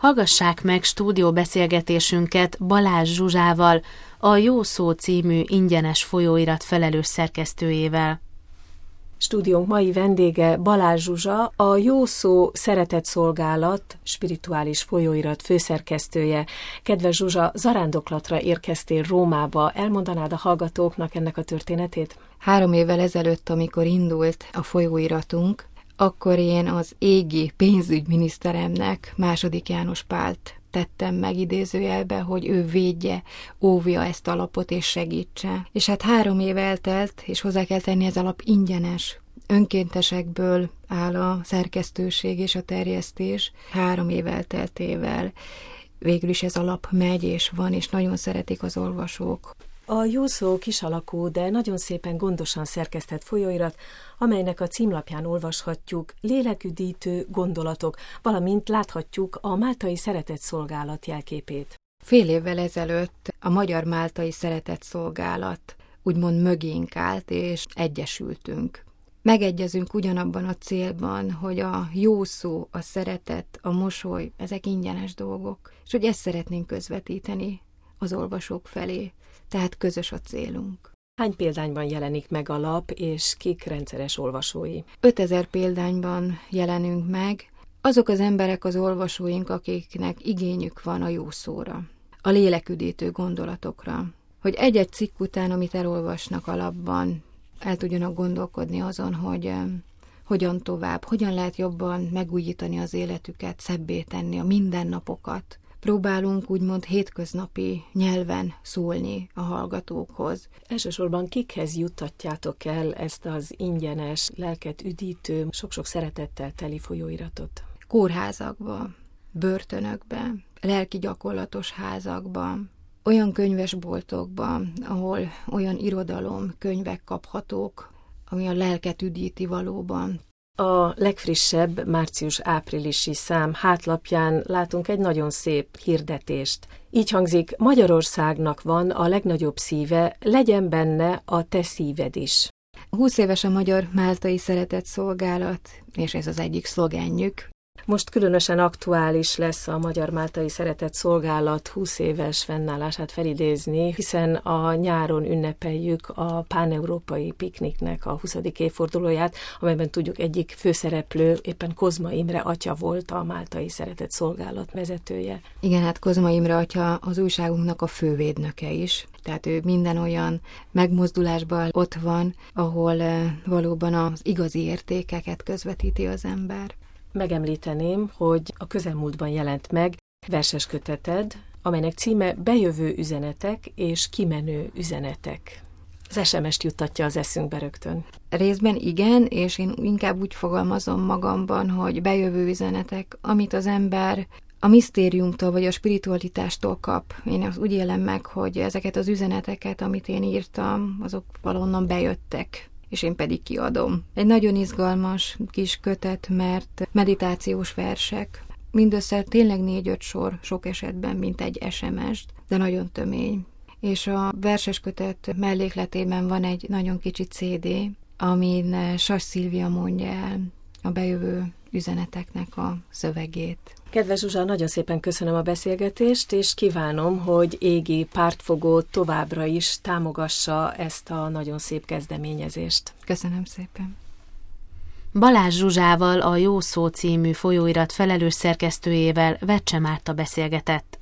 Hallgassák meg stúdióbeszélgetésünket Balázs Zsuzsával, a Jó Szó című ingyenes folyóirat felelős szerkesztőjével. Stúdiónk mai vendége Balázs Zsuzsa, a Jó Szó Szeretetszolgálat spirituális folyóirat főszerkesztője. Kedves Zsuzsa, zarándoklatra érkeztél Rómába. Elmondanád a hallgatóknak ennek a történetét? 3 évvel ezelőtt, amikor indult a folyóiratunk, akkor én az égi pénzügyminiszteremnek, II. János Pált tettem meg idézőjelbe, hogy ő védje, óvja ezt a lapot és segítse. És hát 3 év eltelt, és hozzá kell tenni, ez a lap ingyenes. Önkéntesekből áll a szerkesztőség és a terjesztés. 3 év elteltével végül is ez a lap megy és van, és nagyon szeretik az olvasók. A Jó Szó kisalakú, de nagyon szépen gondosan szerkesztett folyóirat, amelynek a címlapján olvashatjuk léleküdítő gondolatok, valamint láthatjuk a Máltai Szeretetszolgálat jelképét. Fél évvel ezelőtt a Magyar Máltai Szeretetszolgálat úgymond mögénk állt, és egyesültünk. Megegyezünk ugyanabban a célban, hogy a jó szó, a szeretet, a mosoly, ezek ingyenes dolgok, és hogy ezt szeretnénk közvetíteni az olvasók felé. Tehát közös a célunk. Hány példányban jelenik meg a lap, és kik rendszeres olvasói? 5000 példányban jelenünk meg. Azok az emberek, az olvasóink, akiknek igényük van a jó szóra, a léleküdítő gondolatokra, hogy egy-egy cikk után, amit elolvasnak a lapban, el tudjanak gondolkodni azon, hogy hogyan tovább, hogyan lehet jobban megújítani az életüket, szebbé tenni a mindennapokat. Próbálunk úgymond hétköznapi nyelven szólni a hallgatókhoz. Elsősorban kikhez juttatjátok el ezt az ingyenes, lelket üdítő, sok-sok szeretettel teli folyóiratot? Kórházakba, börtönökbe, lelki gyakorlatos házakba, olyan könyvesboltokba, ahol olyan irodalom, könyvek kaphatók, ami a lelket üdíti valóban. A legfrissebb március-áprilisi szám hátlapján látunk egy nagyon szép hirdetést. Így hangzik: Magyarországnak van a legnagyobb szíve, legyen benne a te szíved is. 20 éves a Magyar Máltai Szeretetszolgálat, és ez az egyik szlogenjük. Most különösen aktuális lesz a Magyar Máltai Szeretetszolgálat 20 éves fennállását felidézni, hiszen a nyáron ünnepeljük a páneurópai pikniknek a 20. évfordulóját, amelyben tudjuk egyik főszereplő éppen Kozma Imre atya volt, a Máltai Szeretetszolgálat vezetője. Igen, hát Kozma Imre atya az újságunknak a fővédnöke is. Tehát ő minden olyan megmozdulásban ott van, ahol valóban az igazi értékeket közvetíti az ember. Megemlíteném, hogy a közelmúltban jelent meg verses köteted, amelynek címe Bejövő üzenetek és kimenő üzenetek. Az SMS-t juttatja az eszünkbe rögtön. Részben igen, és én inkább úgy fogalmazom magamban, hogy bejövő üzenetek, amit az ember a misztériumtól vagy a spiritualitástól kap. Én azt úgy élem meg, hogy ezeket az üzeneteket, amit én írtam, azok valahonnan bejöttek, és én pedig kiadom. Egy nagyon izgalmas kis kötet, mert meditációs versek, mindössze tényleg 4-5 sor, sok esetben, mint egy SMS-t, de nagyon tömény. És a verses kötet mellékletében van egy nagyon kicsi CD, amin Sas Szilvia mondja el a bejövő üzeneteknek a szövegét. Kedves Zsuzsa, nagyon szépen köszönöm a beszélgetést, és kívánom, hogy égi pártfogó továbbra is támogassa ezt a nagyon szép kezdeményezést. Köszönöm szépen. Balázs Zsuzsával, a Jó Szó című folyóirat felelős szerkesztőjével Vecse Márta beszélgetett.